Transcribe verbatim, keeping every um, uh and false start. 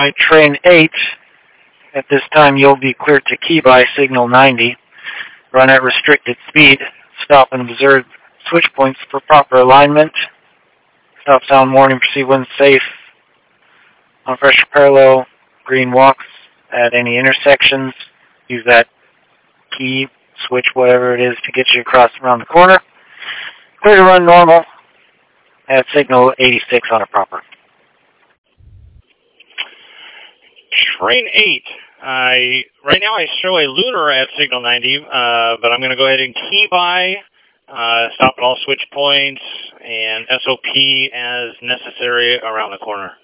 Right, train eight. At this time, you'll be cleared to key by signal ninety. Run at restricted speed. Stop and observe switch points for proper alignment. Stop sound warning. Proceed when safe. On fresh parallel, green walks at any intersections. Use that key, switch, whatever it is, to get you across around the corner. Clear to run normal at signal eighty-six on a proper. Train eight. I right now I show a lunar at signal ninety, uh, but I'm going to go ahead and key by, uh, stop at all switch points, and S O P as necessary around the corner.